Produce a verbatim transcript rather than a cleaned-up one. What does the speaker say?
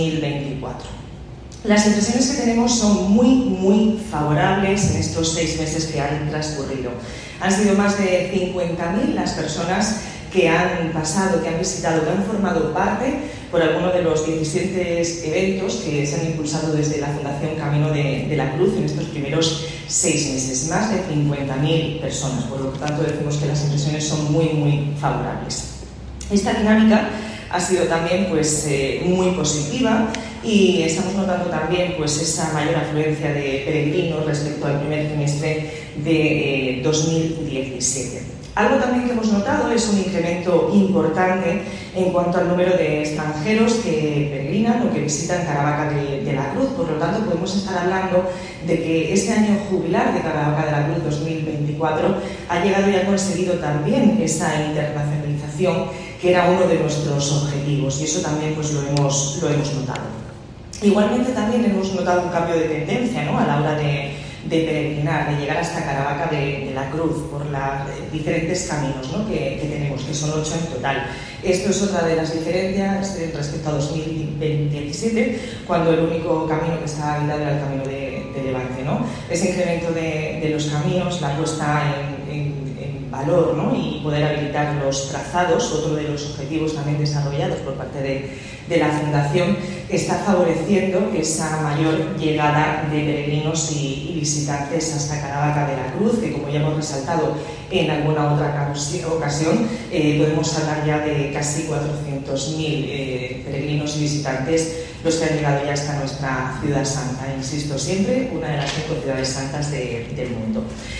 dos mil veinticuatro. Las impresiones que tenemos son muy, muy favorables en estos seis meses que han transcurrido. Han sido más de cincuenta mil las personas que han pasado, que han visitado, que han formado parte por alguno de los diecisiete eventos que se han impulsado desde la Fundación Camino de, de la Cruz en estos primeros seis meses. Más de cincuenta mil personas, por lo tanto decimos que las impresiones son muy, muy favorables. Esta dinámica ha sido también pues, eh, muy positiva y estamos notando también pues, esa mayor afluencia de peregrinos respecto al primer trimestre de eh, dos mil diecisiete. Algo también que hemos notado es un incremento importante en cuanto al número de extranjeros que peregrinan o que visitan Caravaca de, de la Cruz. Por lo tanto, podemos estar hablando de que este año jubilar de Caravaca de la Cruz dos mil veinticuatro ha llegado y ha conseguido también esa internacionalización que era uno de nuestros objetivos, y eso también pues, lo, hemos, lo hemos notado. Igualmente también hemos notado un cambio de tendencia, ¿no?, a la hora de, de peregrinar, de llegar hasta Caravaca de, de la Cruz por los diferentes caminos, ¿no?, que, que tenemos, que son ocho en total. Esto es otra de las diferencias respecto a dos mil diecisiete, cuando el único camino que estaba habilitado era el camino de, de Levante, ¿no? Ese incremento de, de los caminos, la puesta en, en valor, ¿no?, y poder habilitar los trazados, otro de los objetivos también desarrollados por parte de, de la Fundación, está favoreciendo esa mayor llegada de peregrinos y, y visitantes hasta Caravaca de la Cruz, que como ya hemos resaltado en alguna otra ocasión, eh, podemos hablar ya de casi cuatrocientos mil eh, peregrinos y visitantes los que han llegado ya hasta nuestra ciudad santa, insisto siempre, una de las cinco ciudades santas de, del mundo.